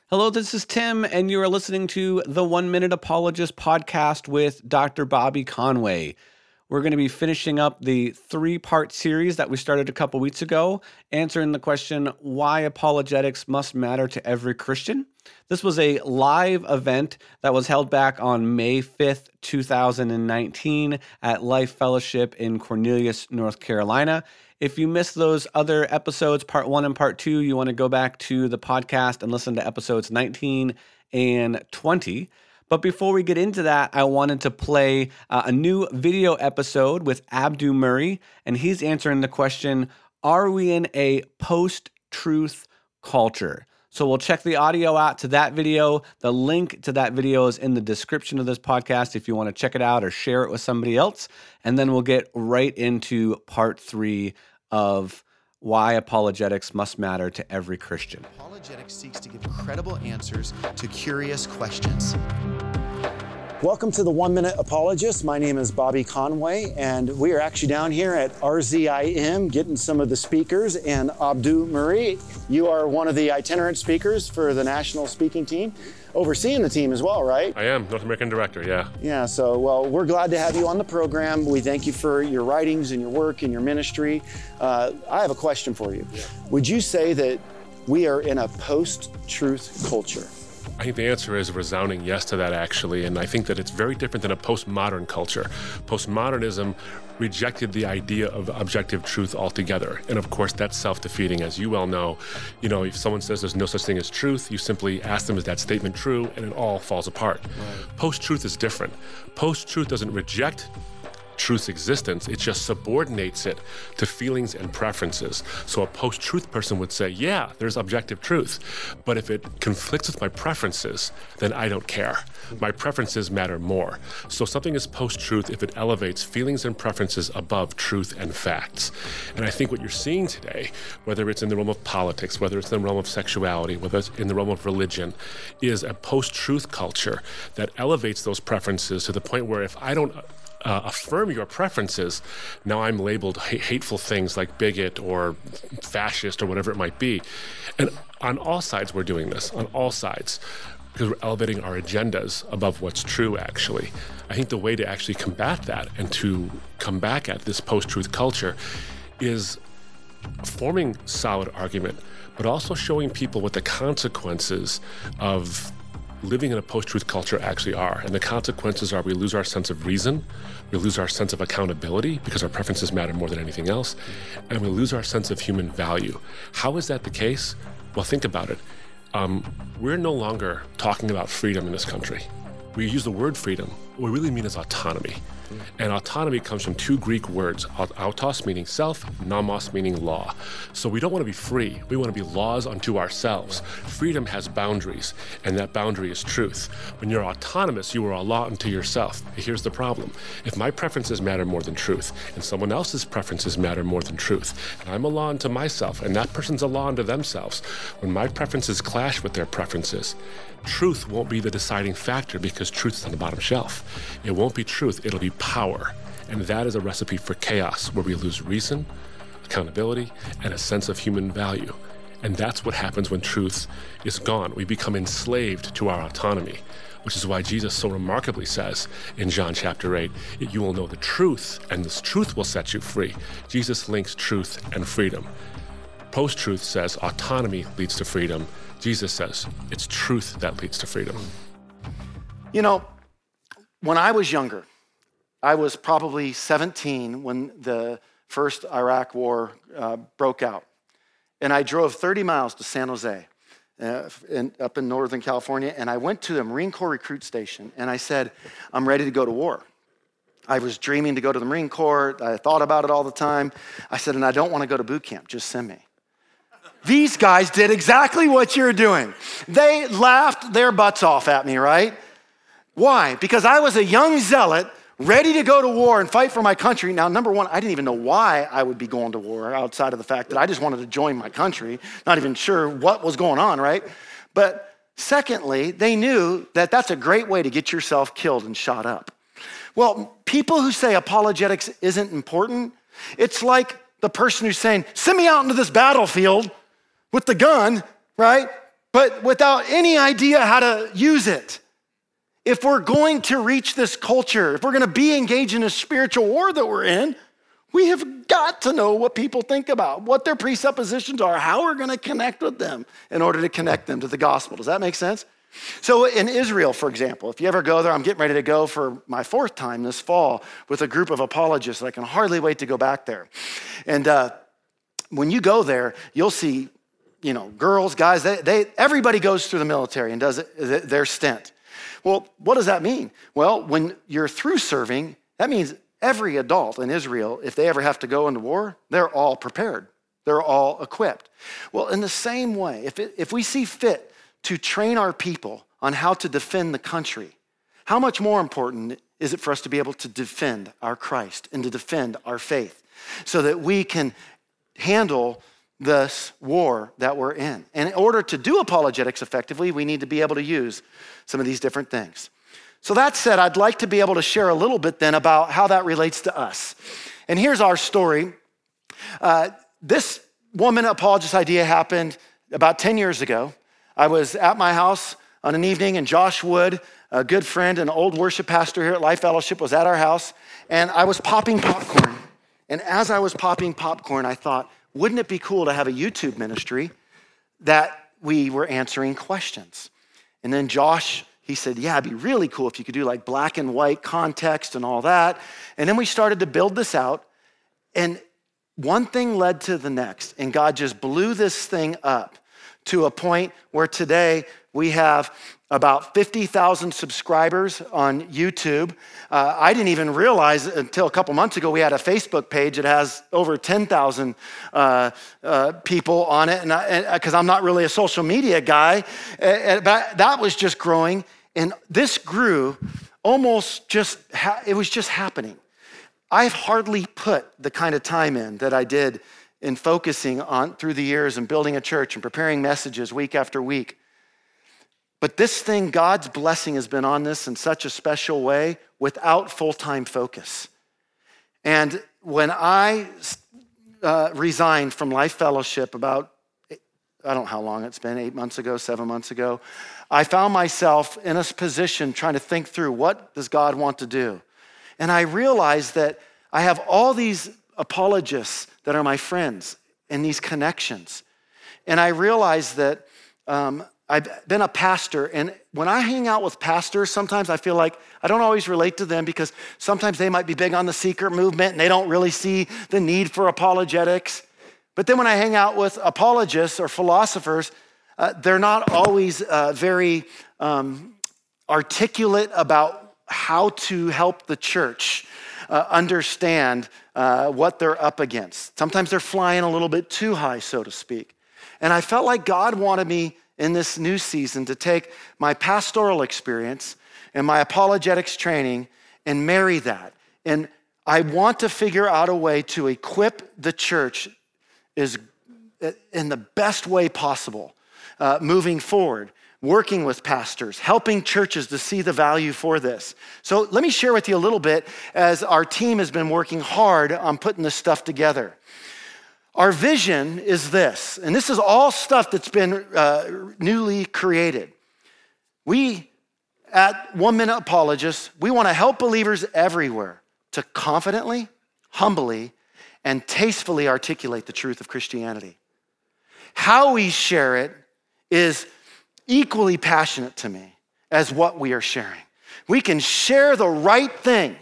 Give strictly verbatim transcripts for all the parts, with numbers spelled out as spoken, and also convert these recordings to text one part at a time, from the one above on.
Hello, this is Tim, and you are listening to the One Minute Apologist podcast with Doctor Bobby Conway. We're going to be finishing up the three-part series that we started a couple weeks ago, answering the question, why apologetics must matter to every Christian. This was a live event that was held back on May fifth, two thousand nineteen at Life Fellowship in Cornelius, North Carolina. If you missed those other episodes, part one and part two, you want to go back to the podcast and listen to episodes nineteen and twenty. But before we get into that, I wanted to play uh, a new video episode with Abdu Murray, and he's answering the question, are we in a post-truth culture? So we'll check the audio out to that video. The link to that video is in the description of this podcast if you want to check it out or share it with somebody else. And then we'll get right into part three of why apologetics must matter to every Christian. Apologetics seeks to give credible answers to curious questions. Welcome to the One Minute Apologist. My name is Bobby Conway, and we are actually down here at R Z I M getting some of the speakers. And Abdu Murray, you are one of the itinerant speakers for the national speaking team, overseeing the team as well, right? I am, North American Director, yeah. Yeah, so, well, we're glad to have you on the program. We thank you for your writings and your work and your ministry. Uh, I have a question for you. Yeah. Would you say that we are in a post-truth culture? I think the answer is a resounding yes to that, actually, and I think that it's very different than a postmodern culture. Postmodernism rejected the idea of objective truth altogether, and of course that's self-defeating, as you well know. You know, if someone says there's no such thing as truth, you simply ask them, is that statement true, and it all falls apart. Right. Post-truth is different. Post-truth doesn't reject truth's existence, it just subordinates it to feelings and preferences. So a post-truth person would say, yeah, there's objective truth, but if it conflicts with my preferences, then I don't care. My preferences matter more. So something is post-truth if it elevates feelings and preferences above truth and facts. And I think what you're seeing today, whether it's in the realm of politics, whether it's in the realm of sexuality, whether it's in the realm of religion, is a post-truth culture that elevates those preferences to the point where if I don't Uh, affirm your preferences, now I'm labeled ha- hateful things like bigot or fascist or whatever it might be. And on all sides we're doing this, on all sides, because we're elevating our agendas above what's true, actually. I think the way to actually combat that and to come back at this post-truth culture is forming solid argument, but also showing people what the consequences of living in a post-truth culture actually are. And the consequences are we lose our sense of reason, we lose our sense of accountability because our preferences matter more than anything else, and we lose our sense of human value. How is that the case? Well, think about it. Um, we're no longer talking about freedom in this country. We use the word freedom. What we really mean is autonomy. And autonomy comes from two Greek words, autos meaning self, nomos meaning law. So we don't want to be free. We want to be laws unto ourselves. Freedom has boundaries, and that boundary is truth. When you're autonomous, you are a law unto yourself. Here's the problem. If my preferences matter more than truth, and someone else's preferences matter more than truth, and I'm a law unto myself, and that person's a law unto themselves, when my preferences clash with their preferences, truth won't be the deciding factor because truth is on the bottom shelf. It won't be truth, it'll be power. And that is a recipe for chaos where we lose reason, accountability, and a sense of human value. And that's what happens when truth is gone. We become enslaved to our autonomy, which is why Jesus so remarkably says in John chapter eight, you will know the truth, and this truth will set you free. Jesus links truth and freedom. Post-truth says autonomy leads to freedom. Jesus says it's truth that leads to freedom. You know, when I was younger, I was probably seventeen when the first Iraq war uh, broke out. And I drove thirty miles to San Jose, uh, in, up in Northern California, and I went to the Marine Corps recruit station, and I said, I'm ready to go to war. I was dreaming to go to the Marine Corps. I thought about it all the time. I said, and I don't want to go to boot camp, just send me. These guys did exactly what you're doing. They laughed their butts off at me, right? Why? Because I was a young zealot ready to go to war and fight for my country. Now, number one, I didn't even know why I would be going to war outside of the fact that I just wanted to join my country, not even sure what was going on, right? But secondly, they knew that that's a great way to get yourself killed and shot up. Well, people who say apologetics isn't important, it's like the person who's saying, send me out into this battlefield with the gun, right? but without any idea how to use it. If we're going to reach this culture, if we're going to be engaged in a spiritual war that we're in, we have got to know what people think about, what their presuppositions are, how we're going to connect with them in order to connect them to the gospel. Does that make sense? So in Israel, for example, if you ever go there, I'm getting ready to go for my fourth time this fall with a group of apologists. I can hardly wait to go back there. And uh, when you go there, you'll see, you know, girls, guys, they, they everybody goes through the military and does it, their stint. Well, what does that mean? Well, when you're through serving, that means every adult in Israel, if they ever have to go into war, they're all prepared. They're all equipped. Well, in the same way, if, it, if we see fit to train our people on how to defend the country, how much more important is it for us to be able to defend our Christ and to defend our faith so that we can handle this war that we're in? And in order to do apologetics effectively, we need to be able to use some of these different things. So that said, I'd like to be able to share a little bit then about how that relates to us. And here's our story. Uh, this woman apologist idea happened about ten years ago. I was at my house on an evening, and Josh Wood, a good friend and old worship pastor here at Life Fellowship, was at our house, and I was popping popcorn. And as I was popping popcorn, I thought, wouldn't it be cool to have a YouTube ministry that we were answering questions? And then Josh, he said, yeah, it'd be really cool if you could do like black and white context and all that. And then we started to build this out, and one thing led to the next, and God just blew this thing up to a point where today we have about fifty thousand subscribers on YouTube. Uh, I didn't even realize until a couple months ago we had a Facebook page that has over ten thousand uh, uh, people on it, and because I'm not really a social media guy, uh, but that was just growing, and this grew almost just, ha- it was just happening. I've hardly put the kind of time in that I did in focusing on through the years and building a church and preparing messages week after week. But this thing, God's blessing has been on this in such a special way without full-time focus. And when I uh, resigned from Life Fellowship about, I don't know how long it's been, eight months ago, seven months ago, I found myself in a position trying to think through, what does God want to do? And I realized that I have all these apologists that are my friends and these connections. And I realized that um, I've been a pastor, and when I hang out with pastors, sometimes I feel like I don't always relate to them because sometimes they might be big on the secret movement and they don't really see the need for apologetics. But then when I hang out with apologists or philosophers, uh, they're not always uh, very um, articulate about how to help the church uh, understand uh, what they're up against. Sometimes they're flying a little bit too high, so to speak. And I felt like God wanted me in this new season to take my pastoral experience and my apologetics training and marry that. And I want to figure out a way to equip the church is in the best way possible uh, moving forward, working with pastors, helping churches to see the value for this. So let me share with you a little bit as our team has been working hard on putting this stuff together. Our vision is this, and this is all stuff that's been uh, newly created. We, at One Minute Apologists, we want to help believers everywhere to confidently, humbly, and tastefully articulate the truth of Christianity. How we share it is equally passionate to me as what we are sharing. We can share the right thing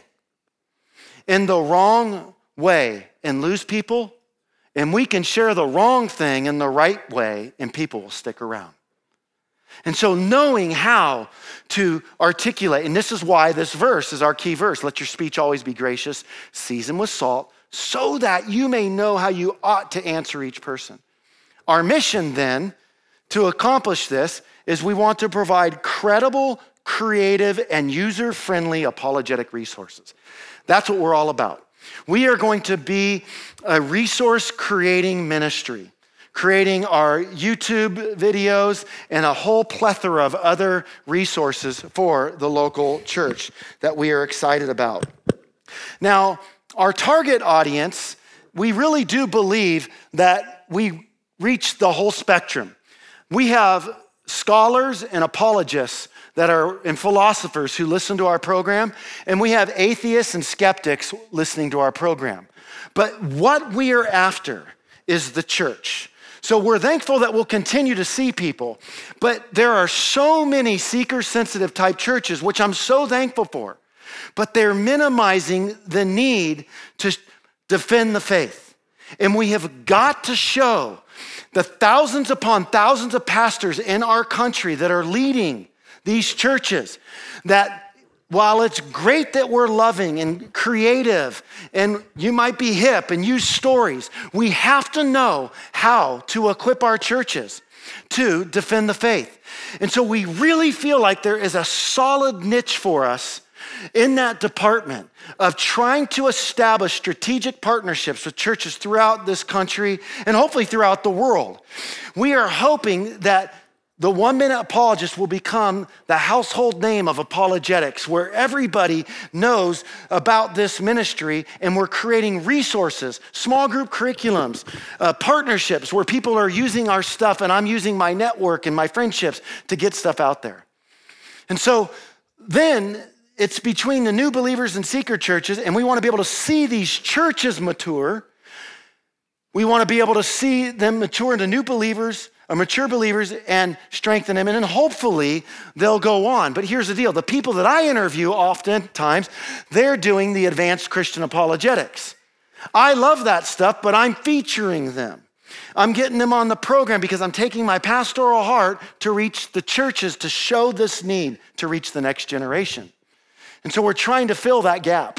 in the wrong way and lose people, and we can share the wrong thing in the right way and people will stick around. And so knowing how to articulate, and this is why this verse is our key verse, let your speech always be gracious, seasoned with salt, so that you may know how you ought to answer each person. Our mission then to accomplish this is we want to provide credible, creative, and user-friendly apologetic resources. That's what we're all about. We are going to be a resource-creating ministry, creating our YouTube videos and a whole plethora of other resources for the local church that we are excited about. Now, our target audience, we really do believe that we reach the whole spectrum. We have scholars and apologists that are and philosophers who listen to our program, and we have atheists and skeptics listening to our program. But what we are after is the church. So we're thankful that we'll continue to see people, but there are so many seeker-sensitive type churches, which I'm so thankful for, but they're minimizing the need to defend the faith. And we have got to show the thousands upon thousands of pastors in our country that are leading these churches that while it's great that we're loving and creative and you might be hip and use stories, we have to know how to equip our churches to defend the faith. And so we really feel like there is a solid niche for us in that department of trying to establish strategic partnerships with churches throughout this country and hopefully throughout the world. We are hoping that the One Minute Apologist will become the household name of apologetics, where everybody knows about this ministry, and we're creating resources, small group curriculums, uh, partnerships where people are using our stuff, and I'm using my network and my friendships to get stuff out there. And so then it's between the new believers and seeker churches, and we want to be able to see these churches mature. We want to be able to see them mature into new believers, or mature believers, and strengthen them, and then hopefully they'll go on. But here's the deal. The people that I interview oftentimes, they're doing the advanced Christian apologetics. I love that stuff, but I'm featuring them. I'm getting them on the program because I'm taking my pastoral heart to reach the churches to show this need to reach the next generation. And so we're trying to fill that gap.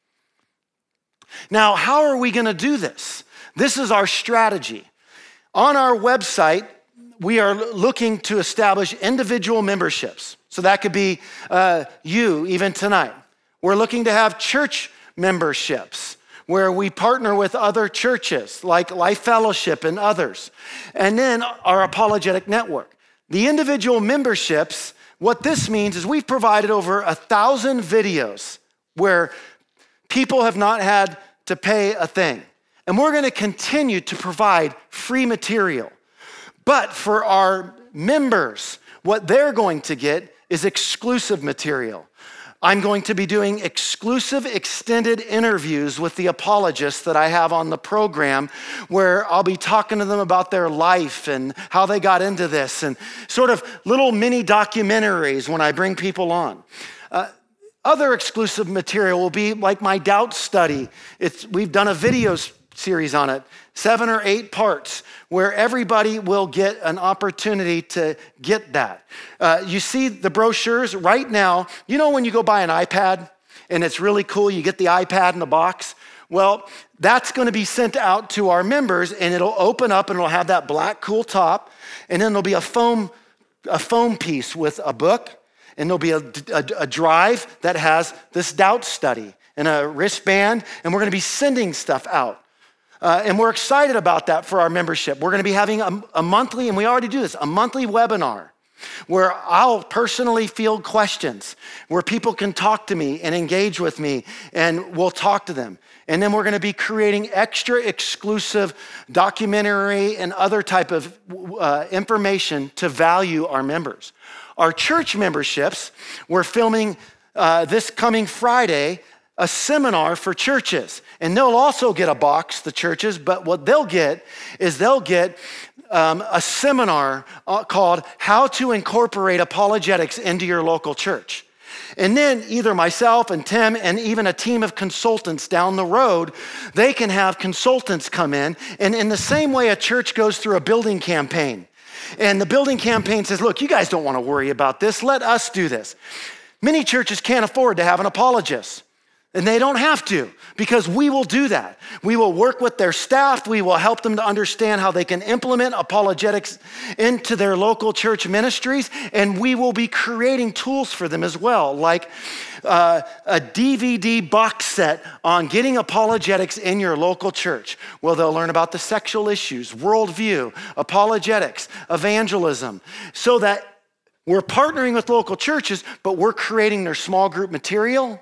Now, how are we going to do this? This is our strategy. On our website, we are looking to establish individual memberships. So that could be uh, you, even tonight. We're looking to have church memberships where we partner with other churches like Life Fellowship and others. And then our apologetic network. The individual memberships, what this means is we've provided over a thousand videos where people have not had to pay a thing. And we're going to continue to provide free material. But for our members, what they're going to get is exclusive material. I'm going to be doing exclusive extended interviews with the apologists that I have on the program, where I'll be talking to them about their life and how they got into this, and sort of little mini documentaries when I bring people on. Uh, other exclusive material will be like my doubt study. It's, we've done a video series on it, seven or eight parts, where everybody will get an opportunity to get that. Uh, you see the brochures right now. You know when you go buy an iPad and it's really cool, you get the iPad in the box? Well, that's going to be sent out to our members, and it'll open up and it'll have that black cool top, and then there'll be a foam, a foam piece with a book, and there'll be a, a, a drive that has this doubt study and a wristband, and we're going to be sending stuff out. Uh, and we're excited about that for our membership. We're going to be having a, a monthly, and we already do this, a monthly webinar where I'll personally field questions, where people can talk to me and engage with me, and we'll talk to them. And then we're going to be creating extra exclusive documentary and other type of uh, information to value our members. Our church memberships, we're filming uh, this coming Friday a seminar for churches. And they'll also get a box, the churches, but what they'll get is they'll get um, a seminar uh, called How to Incorporate Apologetics into Your Local Church. And then either myself and Tim and even a team of consultants down the road, they can have consultants come in. And in the same way a church goes through a building campaign, and the building campaign says, look, you guys don't want to worry about this. Let us do this. Many churches can't afford to have an apologist. And they don't have to, because we will do that. We will work with their staff. We will help them to understand how they can implement apologetics into their local church ministries. And we will be creating tools for them as well, like uh, a D V D box set on getting apologetics in your local church, where they'll learn about the sexual issues, worldview, apologetics, evangelism, so that we're partnering with local churches, but we're creating their small group material.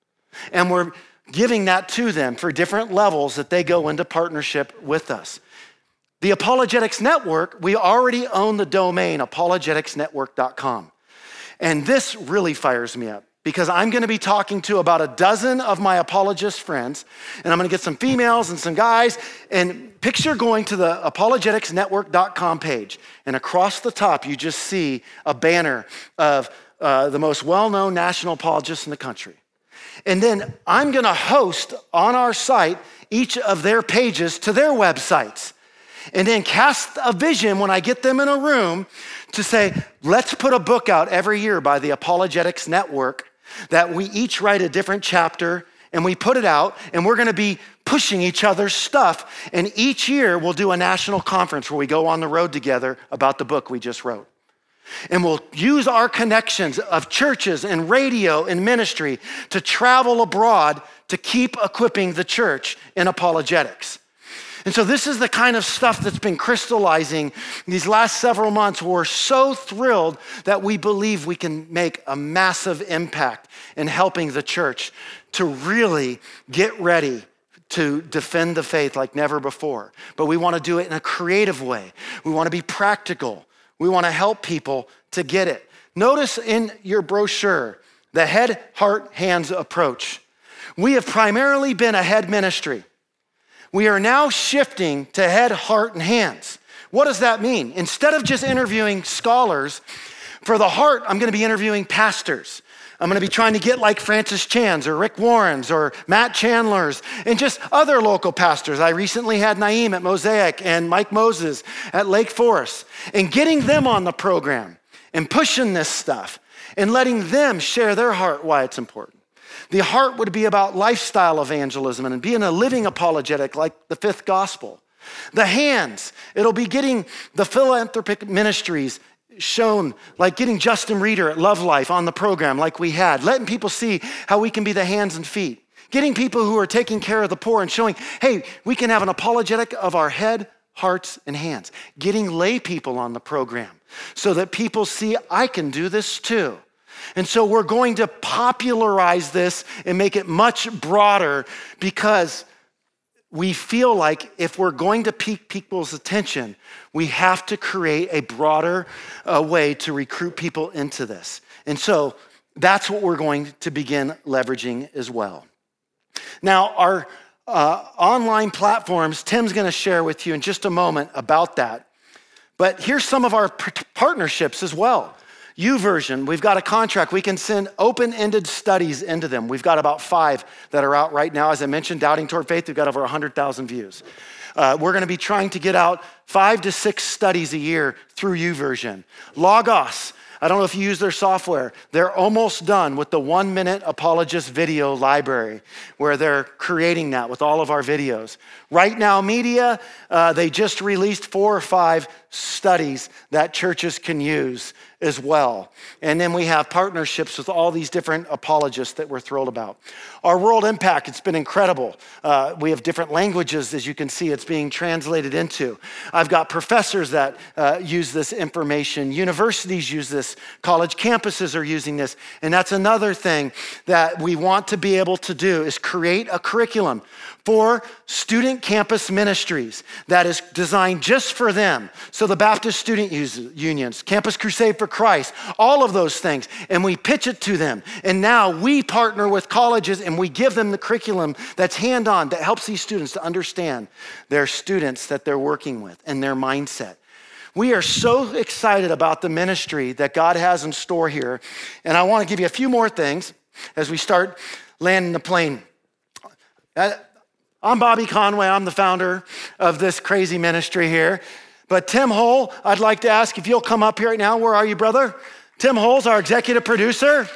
And we're giving that to them for different levels that they go into partnership with us. The Apologetics Network, we already own the domain apologetics network dot com. And this really fires me up because I'm gonna be talking to about a dozen of my apologist friends, and I'm gonna get some females and some guys, and picture going to the apologetics network dot com page, and across the top, you just see a banner of uh, the most well-known national apologists in the country. And then I'm gonna host on our site each of their pages to their websites. And then cast a vision when I get them in a room to say, let's put a book out every year by the Apologetics Network that we each write a different chapter and we put it out, and we're gonna be pushing each other's stuff. And each year we'll do a national conference where we go on the road together about the book we just wrote. And we'll use our connections of churches and radio and ministry to travel abroad to keep equipping the church in apologetics. And so this is the kind of stuff that's been crystallizing these last several months. We're so thrilled that we believe we can make a massive impact in helping the church to really get ready to defend the faith like never before. But we want to do it in a creative way. We want to be practical. We want to help people to get it. Notice in your brochure, the head, heart, hands approach. We have primarily been a head ministry. We are now shifting to head, heart, and hands. What does that mean? Instead of just interviewing scholars, for the heart, I'm gonna be interviewing pastors. I'm gonna be trying to get like Francis Chan's or Rick Warren's or Matt Chandler's and just other local pastors. I recently had Naeem at Mosaic and Mike Moses at Lake Forest, and getting them on the program and pushing this stuff and letting them share their heart why it's important. The heart would be about lifestyle evangelism and being a living apologetic like the fifth gospel. The hands, it'll be getting the philanthropic ministries shown, like getting Justin Reeder at Love Life on the program like we had, letting people see how we can be the hands and feet, getting people who are taking care of the poor and showing, hey, we can have an apologetic of our head, hearts, and hands, getting lay people on the program so that people see I can do this too. And so we're going to popularize this and make it much broader because we feel like if we're going to pique people's attention, we have to create a broader uh, way to recruit people into this. And so that's what we're going to begin leveraging as well. Now, our uh, online platforms, Tim's gonna share with you in just a moment about that. But here's some of our p- partnerships as well. YouVersion, we've got a contract. We can send open-ended studies into them. We've got about five that are out right now. As I mentioned, Doubting Toward Faith, we've got over one hundred thousand views. Uh, we're gonna be trying to get out five to six studies a year through YouVersion. Logos, I don't know if you use their software. They're almost done with the One Minute Apologist video library where they're creating that with all of our videos. Right Now Media, uh, they just released four or five studies that churches can use as well. And then we have partnerships with all these different apologists that we're thrilled about. Our World Impact, it's been incredible. Uh, we have different languages, as you can see, it's being translated into. I've got professors that uh, use this information. Universities use this. College campuses are using this. And that's another thing that we want to be able to do is create a curriculum for student campus ministries that is designed just for them. So the Baptist Student Unions, Campus Crusade for Christ, all of those things. And we pitch it to them. And now we partner with colleges and we give them the curriculum that's hand-on that helps these students to understand their students that they're working with and their mindset. We are so excited about the ministry that God has in store here. And I want to give you a few more things as we start landing the plane. I'm Bobby Conway. I'm the founder of this crazy ministry here. But Tim Hull, I'd like to ask if you'll come up here right now. Where are you, brother? Tim Hull's our executive producer.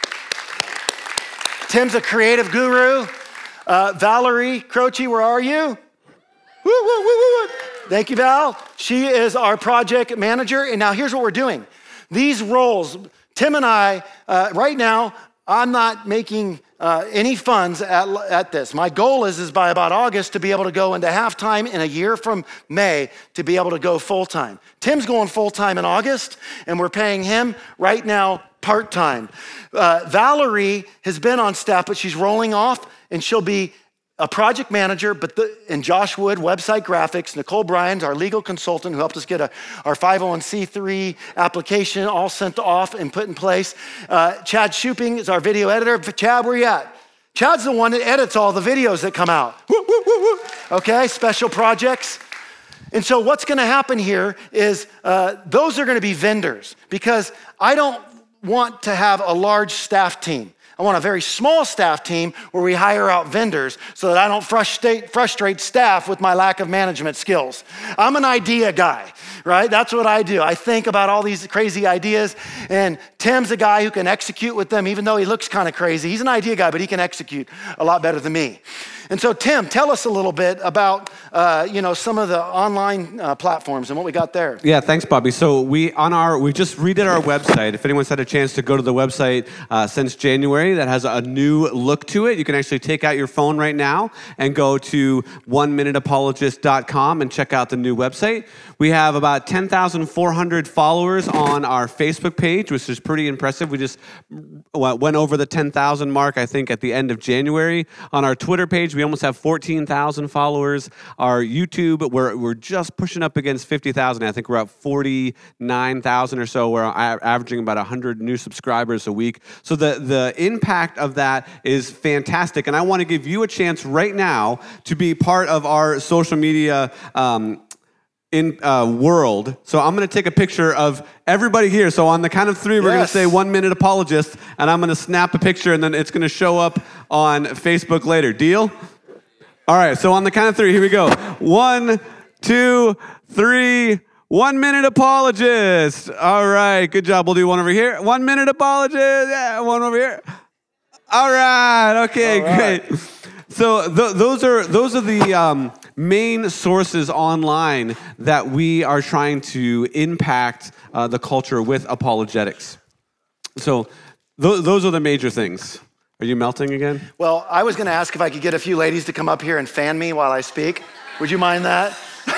Tim's a creative guru. Uh, Valerie Croce, where are you? Woo, woo, woo, woo, woo. Thank you, Val. She is our project manager. And now here's what we're doing. These roles, Tim and I, uh, right now, I'm not making uh, any funds at, at this. My goal is, is by about August to be able to go into halftime, in a year from May to be able to go full-time. Tim's going full-time in August, and we're paying him right now part-time. Uh, Valerie has been on staff, but she's rolling off, and she'll be a project manager, but the, and Josh Wood, website graphics, Nicole Bryans, our legal consultant who helped us get a, our five oh one c three application all sent off and put in place. Uh, Chad Shuping is our video editor. Chad, where you at? Chad's the one that edits all the videos that come out. Woo, woo, woo, woo. Okay, special projects. And so what's gonna happen here is uh, those are gonna be vendors, because I don't want to have a large staff team. I want a very small staff team where we hire out vendors so that I don't frustrate, frustrate staff with my lack of management skills. I'm an idea guy, right? That's what I do. I think about all these crazy ideas, and Tim's a guy who can execute with them, even though he looks kind of crazy. He's an idea guy, but he can execute a lot better than me. And so, Tim, tell us a little bit about uh, you know, some of the online uh, platforms and what we got there. Yeah, thanks, Bobby. So we on our we just redid our website. If anyone's had a chance to go to the website uh, since January, that has a new look to it. You can actually take out your phone right now and go to one minute apologist dot com and check out the new website. We have about ten thousand four hundred followers on our Facebook page, which is pretty impressive. We just went over the ten thousand mark, I think, at the end of January. On our Twitter page, we almost have fourteen thousand followers. Our YouTube, we're, we're just pushing up against fifty thousand. I think we're at forty-nine thousand or so. We're averaging about one hundred new subscribers a week. So the, the impact of that is fantastic. And I want to give you a chance right now to be part of our social media um, in uh, world. So I'm going to take a picture of everybody here. So on the count of three, we're Yes. going to say one minute apologist, and I'm going to snap a picture, and then it's going to show up on Facebook later. Deal? All right. So on the count of three, here we go. One, two, three. One minute apologist. All right. Good job. We'll do one over here. One minute apologist. Yeah. One over here. All right. Okay. All right. Great. So th- those are those are the um, main sources online that we are trying to impact uh, the culture with apologetics. So th- those are the major things. Are you melting again? Well, I was gonna ask if I could get a few ladies to come up here and fan me while I speak. Would you mind that?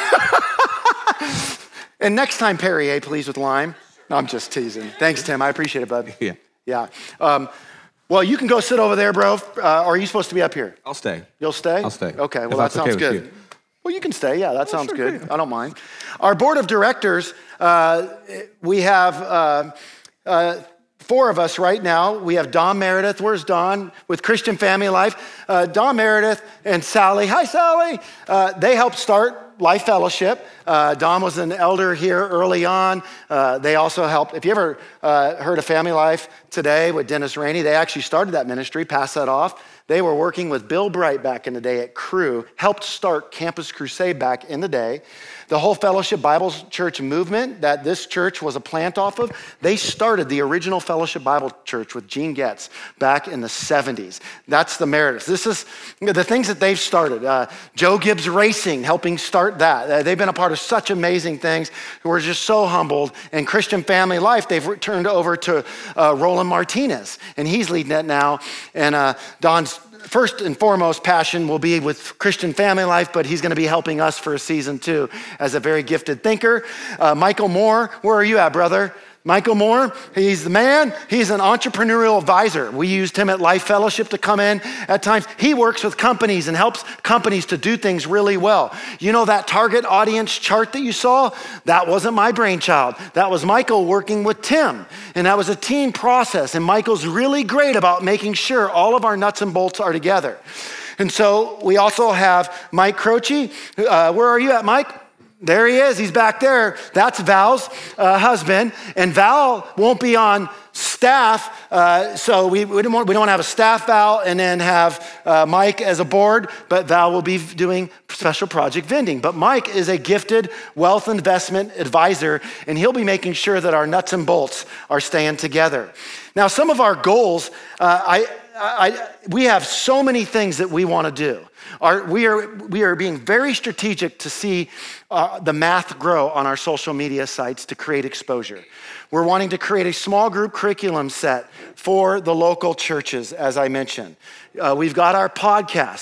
And next time, Perrier, please, with lime. No, I'm just teasing. Thanks, Tim. I appreciate it, bud. Yeah. Yeah. Um, well, you can go sit over there, bro. Uh, or are you supposed to be up here? I'll stay. You'll stay? I'll stay. Okay, well, If that that's sounds okay with good. you. Well, you can stay. Yeah, that sounds sure, good. great. I don't mind. Our board of directors, uh, we have uh, uh, four of us right now. We have Don Meredith. Where's Don? With Christian Family Life. Uh, Don Meredith and Sally. Hi, Sally. Uh, they helped start Life Fellowship. Uh, Don was an elder here early on. Uh, they also helped. If you ever uh, heard of Family Life Today with Dennis Rainey, they actually started that ministry, passed that off. They were working with Bill Bright back in the day at Cru, helped start Campus Crusade back in the day. The whole Fellowship Bible Church movement that this church was a plant off of, they started the original Fellowship Bible Church with Gene Getz back in the seventies. That's the Meredith. This is the things that they've started. Uh, Joe Gibbs Racing, helping start that. Uh, they've been a part of such amazing things. We're just so humbled. And Christian Family Life, they've turned over to uh, Roland Martinez, and he's leading it now. And uh, Don's first and foremost passion will be with Christian Family Life, but he's going to be helping us for a season two as a very gifted thinker. Uh, Michael Moore, where are you at, brother? Michael Moore, he's the man. He's an entrepreneurial advisor. We used him at Life Fellowship to come in at times. He works with companies and helps companies to do things really well. You know that target audience chart that you saw? That wasn't my brainchild. That was Michael working with Tim. And that was a team process. And Michael's really great about making sure all of our nuts and bolts are together. And so we also have Mike Croce. Uh, where are you at, Mike? There he is. He's back there. That's Val's uh, husband. And Val won't be on staff, uh, so we, we, don't want, we don't want to have a staff Val and then have uh, Mike as a board, but Val will be doing special project vending. But Mike is a gifted wealth investment advisor, and he'll be making sure that our nuts and bolts are staying together. Now, some of our goals, uh, I, I, we have so many things that we want to do. Our, we, are, we are being very strategic to see uh, the math grow on our social media sites to create exposure. We're wanting to create a small group curriculum set for the local churches, as I mentioned. Uh, we've got our podcasts.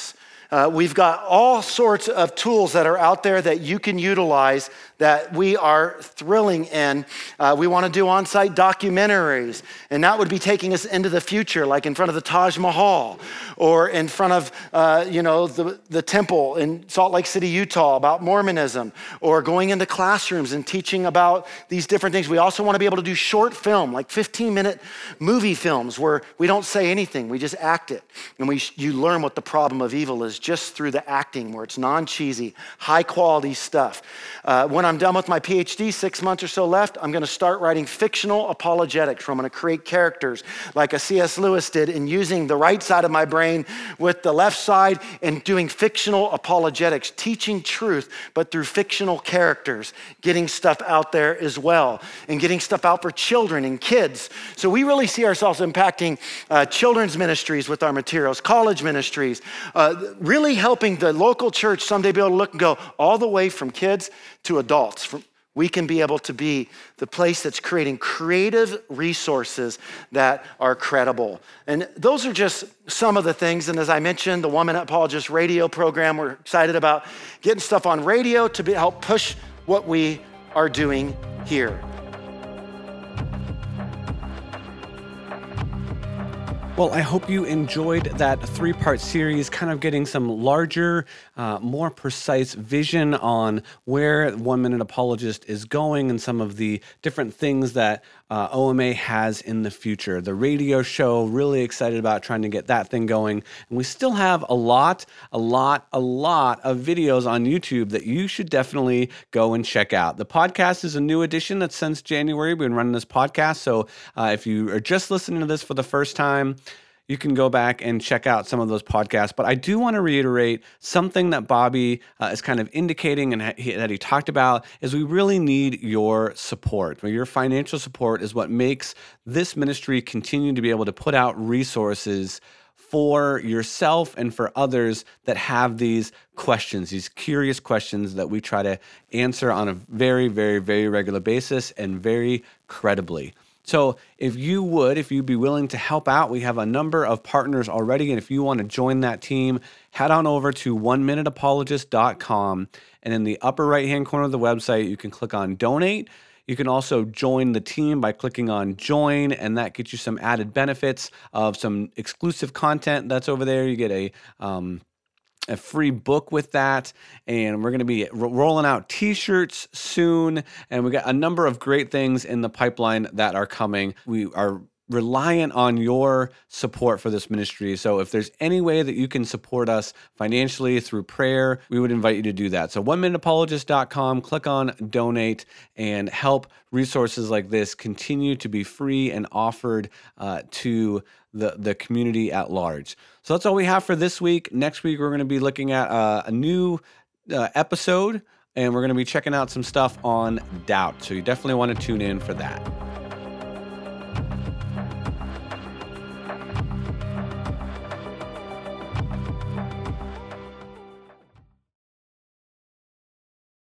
Uh, we've got all sorts of tools that are out there that you can utilize that we are thrilling in. Uh, we want to do on-site documentaries, and that would be taking us into the future, like in front of the Taj Mahal, or in front of, uh, you know, the, the temple in Salt Lake City, Utah, about Mormonism, or going into classrooms and teaching about these different things. We also want to be able to do short film, like fifteen-minute movie films where we don't say anything, we just act it. And we you learn what the problem of evil is just through the acting, where it's non-cheesy, high-quality stuff. Uh, when I'm done with my P H D, six months or so left, I'm going to start writing fictional apologetics, where I'm going to create characters like a C S Lewis did, and using the right side of my brain with the left side and doing fictional apologetics, teaching truth, but through fictional characters, getting stuff out there as well, and getting stuff out for children and kids. So we really see ourselves impacting uh, children's ministries with our materials, college ministries, uh, really helping the local church someday be able to look and go all the way from kids to adults. From, we can be able to be the place that's creating creative resources that are credible. And those are just some of the things. And as I mentioned, the One Minute Apologist radio program, we're excited about getting stuff on radio to be, help push what we are doing here. Well, I hope you enjoyed that three-part series, kind of getting some larger, uh, more precise vision on where One Minute Apologist is going and some of the different things that uh, O M A has in the future. The radio show, really excited about trying to get that thing going. And we still have a lot, a lot, a lot of videos on YouTube that you should definitely go and check out. The podcast is a new addition that's since January. We've been running this podcast. So uh, if you are just listening to this for the first time, you can go back and check out some of those podcasts. But I do want to reiterate something that Bobby uh, is kind of indicating and ha- he, that he talked about is we really need your support. Your financial support is what makes this ministry continue to be able to put out resources for yourself and for others that have these questions, these curious questions that we try to answer on a very, very, very regular basis and very credibly. So if you would, if you'd be willing to help out, we have a number of partners already. And if you want to join that team, head on over to one minute apologist dot com. And in the upper right-hand corner of the website, you can click on Donate. You can also join the team by clicking on Join, and that gets you some added benefits of some exclusive content that's over there. You get a... Um, a free book with that, and we're going to be ro- rolling out t-shirts soon, and we got a number of great things in the pipeline that are coming. We are reliant on your support for this ministry. So if there's any way that you can support us financially through prayer, we would invite you to do that. So one minute apologist dot com, click on Donate, and help resources like this continue to be free and offered uh, to the, the community at large. So that's all we have for this week. Next week, we're going to be looking at uh, a new uh, episode, and we're going to be checking out some stuff on doubt. So you definitely want to tune in for that.